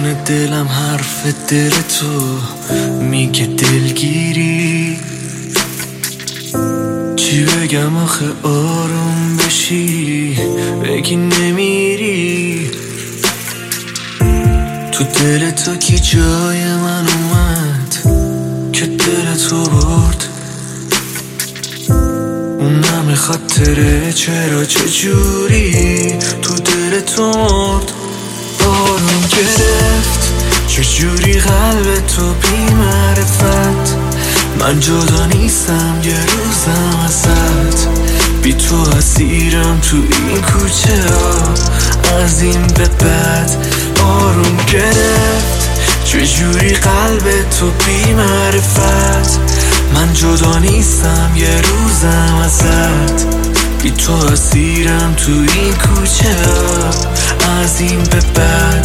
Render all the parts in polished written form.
میکنه دلم حرف دل تو میگه دلگیری. چی بگم آخه آروم بشی بگی نمیری. تو دل تو کی جای من اومد که دل تو برد؟ اون همه خاطره چرا چجوری تو دل تو مرد؟ آروم گرفت چجوری قلب تو بی معرفت. من جدا نیستم یه روزم ازت، بی تو اسیرم تو این کوچه ها از این به بعد. آروم گرفت چجوری قلب تو بی معرفت. من جدا نیستم یه روزم ازت، بی تو اسیرم تو این کوچه ها از این به بعد.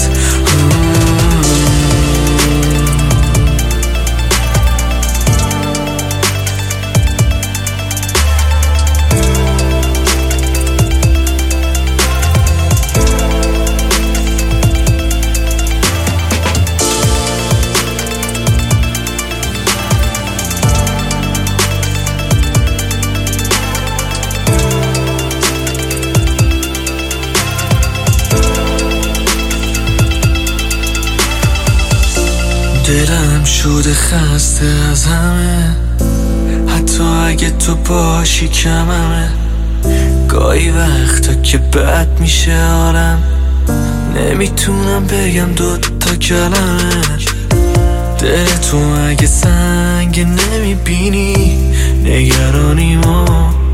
دلم شده خسته از همه، حتی اگه تو باشی کممه. گاهی وقتا که بد میشه حالم، نمیتونم بگم دوتا کلمه. دل تو اگه سنگ نمیبینی نگرانیمو.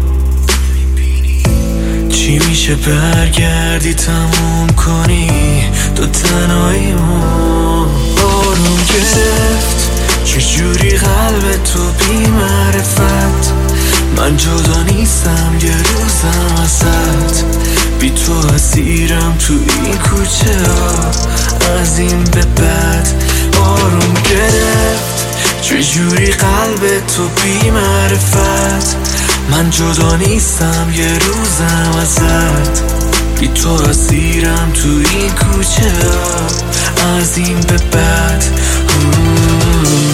چی میشه برگردی تموم کنی دو تنهاییمو؟ آروم گرفت چجوری قلب تو بی معرفت. من جدا نیستم یه روزم ازت، بی تو اسیرم تو این کوچه ها از این به بعد. آروم گرفت چجوری قلب تو بی معرفت. من جدا نیستم یه روزم ازت، بی تو اسیرم تو این کوچه ها از این به بعد.